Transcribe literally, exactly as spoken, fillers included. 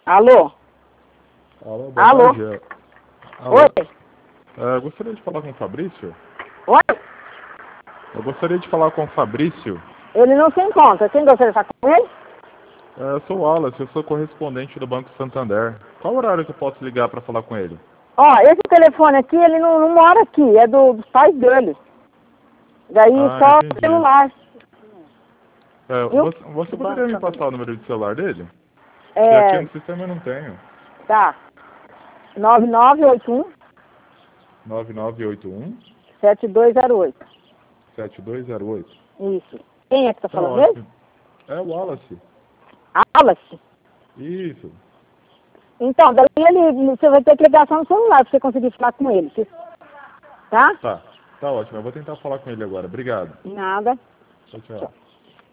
Alô? Alô, boa Alô? tarde. Alô? Oi? É, gostaria de falar com o Fabrício? Oi? Eu gostaria de falar com o Fabrício. Ele não se encontra. Quem gostaria de falar com ele? É, eu sou o Wallace, eu sou correspondente do Banco Santander. Qual horário que eu posso ligar para falar com ele? Ó, esse telefone aqui, ele não, não mora aqui. É do, dos pais dele. Daí Ah, só o entendi. celular. É, Viu? você, você poderia me passar o número de celular dele? Que aqui É, no sistema eu não tenho. tá. nove nove oito um, nove nove oito um, sete dois zero oito. sete dois zero oito. Isso. Quem é que tá Tá falando mesmo? ótimo. É o Wallace. Wallace. Isso. Então, daí ele, você vai ter que ligar só no celular pra você conseguir falar com ele. Tá? Tá. Tá ótimo. Eu vou tentar falar com ele agora. Obrigado. Nada. Tchau, tchau.